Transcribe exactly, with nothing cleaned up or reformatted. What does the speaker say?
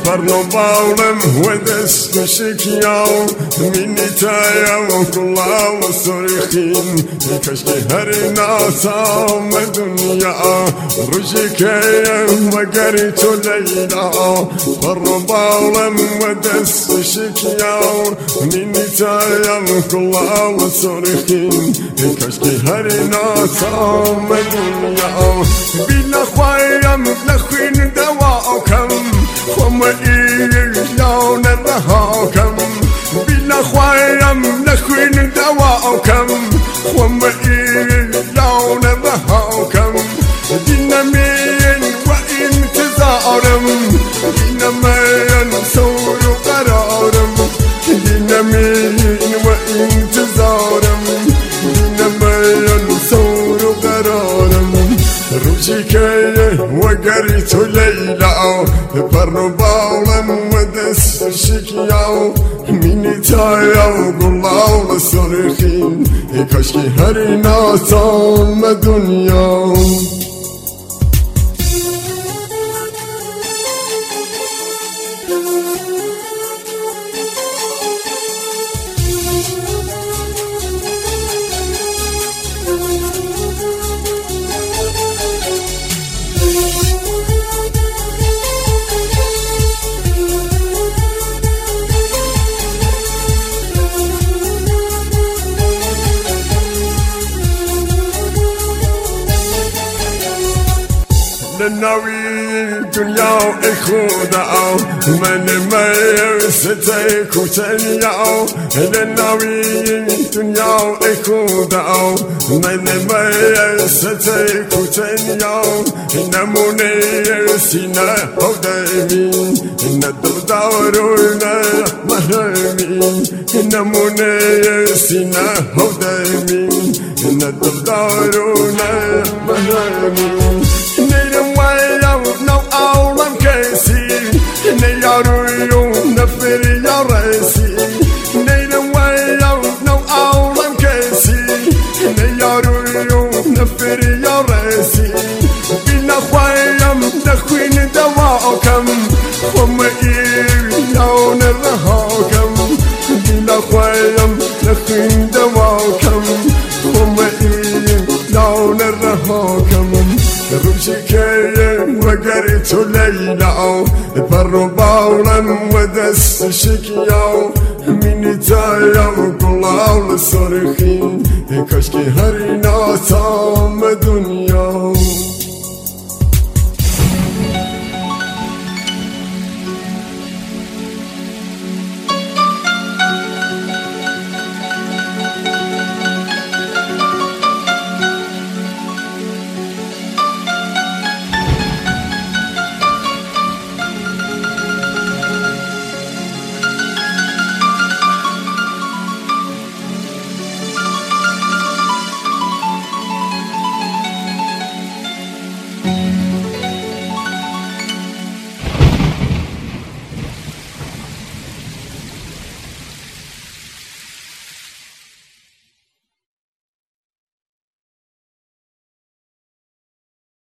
برنو باولم و دست بشکیاو مینیتایا و کلا و سرخین کشکی هر ناسام دنیا روشی کیم و گری تو لیلا برنو باولم و دست بشکیاو مینیتایا و کلا و سرخین کشکی هر ناسام دنیا بیلا خوایم نخوین دواکم خم ایلان رهاکم بیلا خوایم نخوین دواکم خم ایلان رهاکم دینمین و انتظارم دینمین سور و قرارم دینمین و انتظارم دینمین سور و قرارم روشی که و گری تو لیلا برنو باولم و دست شکیاو مینی تایا و گلاو سرخین کاشکی هری ناسام دنیا ناوی دنیا ای خدا من میرسته کوتنیا ناوی دنیا ای خدا من میرسته کوتنیا نمونه سینه هودمی ندل دارونه محرمی نمونه سینه هودمی ندل دارونه محرمی نیرم ویاو نو آولم کسی نیارویو نفر یا رسی نیرم ویاو نو آولم کسی نیارویو نفر یا رسی بینا خوایم نخوین دواکم خم ایلیان رهاکم بینا خوایم نخوین دواکم خم ایلیان رهاکم روشی که و گری تو لیلا برنو باولم و دست شکیاو مینی تایا و گلاو سرخین کاشکی هری ناسام دنیا